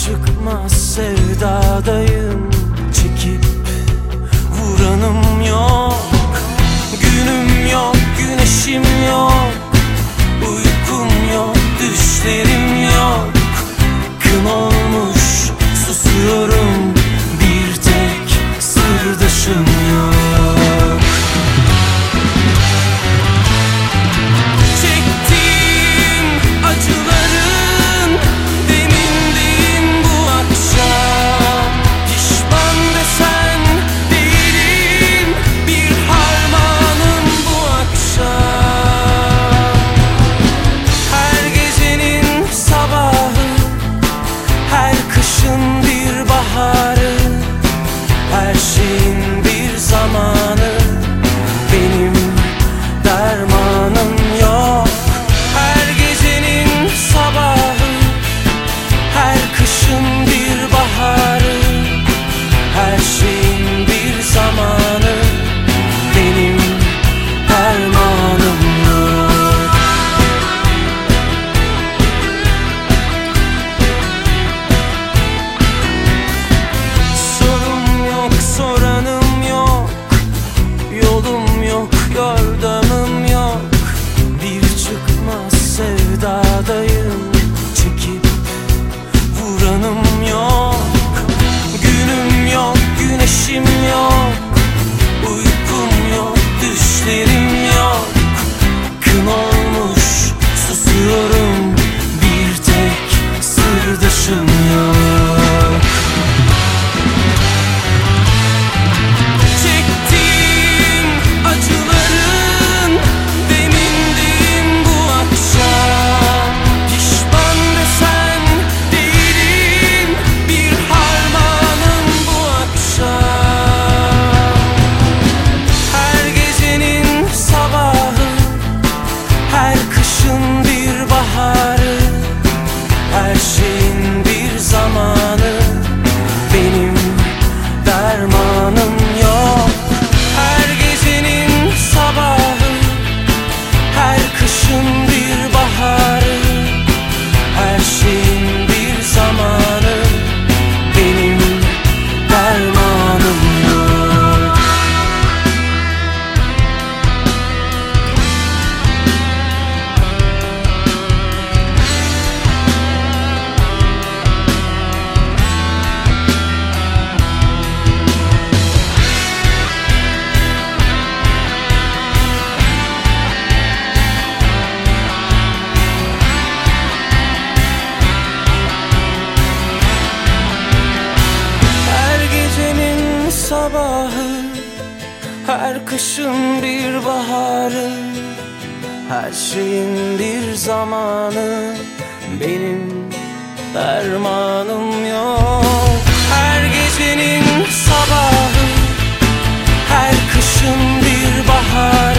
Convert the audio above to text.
çıkmaz sevdadayım. Çekip vuranım yok. Günüm yok, güneşim yok. Uykum yok, düşlerim yok. Kın olmuş susuyorum, bir tek sırdaşım yok. Çektiğim acıların demindeyim bu akşam. Pişman desen değilim, bir harmanım bu akşam. Her gecenin sabahı, her kışın bir baharı, her şeyin bir zamanı. Benim dermanım yok. Her gecenin sabahı, her kışın bir baharı, her şeyin bir zamanı. Benim dermanım yok. Sorum yok, soranım yok. Yolum yok, yordamım yok. Bir çıkmaz sevdadayım. Çekip vuranım yok. Günüm yok, güneşim yok. Uykum yok, düşlerim yok. Kın olmuş susuyorum, bir tek sırdaşım yok. Çektiğim acıların demindeyim bu akşam. Pişman desen değilim, bir harmanım bu akşam. Her gecenin sabahı, her kışın bir baharı, her şeyin bir zamanı. Benim dermanım yok. Her gecenin sabahı, her kışın bir baharı, her şeyin bir zamanı. Benim dermanım yok. Her gecenin sabahı, her kışın bir baharı, her şeyin bir zamanı. Benim dermanım yok. Her gecenin sabahı, her kışın bir baharı,